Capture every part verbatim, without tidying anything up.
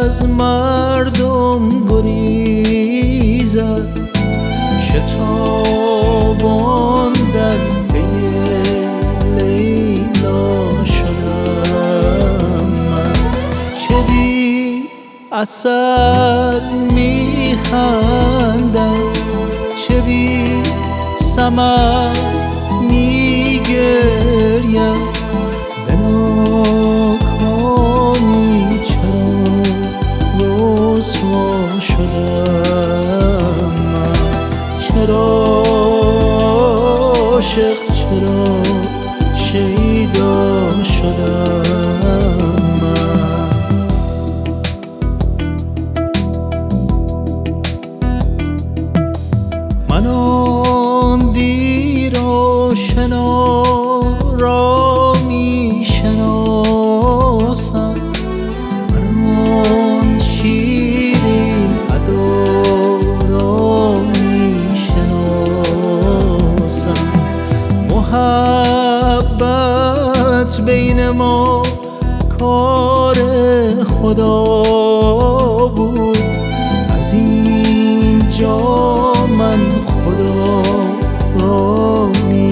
از مردم گریزد، شتابان در پی لیلا شدم من. چه بی اثر میخندم، چه بی ثمر میگریم، به ناکامی چرا رسوا شدم من. چرا عاشق، چرا شیدا شدم من. من آن دیر آشنا را می شناسم، من آن شیرین ادا را می شناسم. محبت بین ما کار خدا بود، از اینجا من خدا را می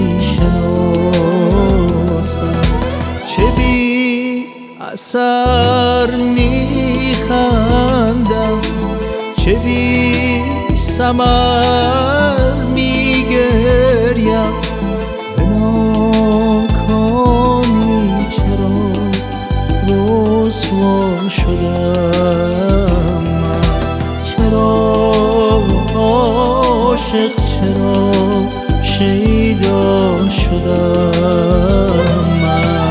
شناسم. چه بی اثر می خندم، چه بی ثمر می گریم، به ناکامی چرا رسوا شدم من. چرا عاشق، چرا شیدا شدم من.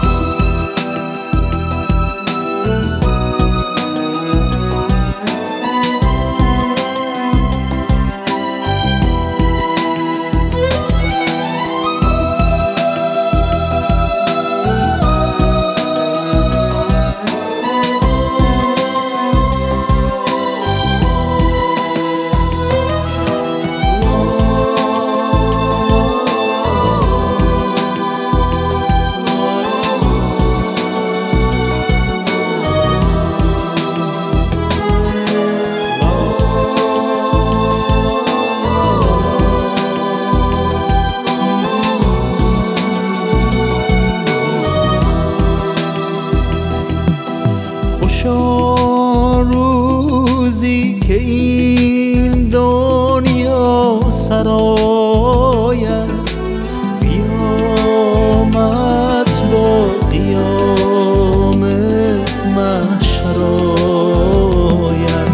روزی که این دنیا سراید، قیامت با قیام محشر آید.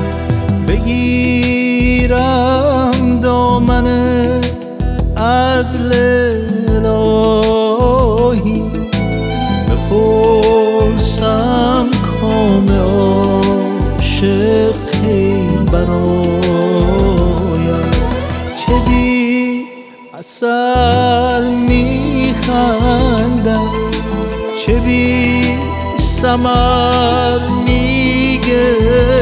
بگیرم دامن عدل الهی، بپرسم کام عاشق خیل برایم. چه بی اثر میخندم، چه بی ثمر میگریم،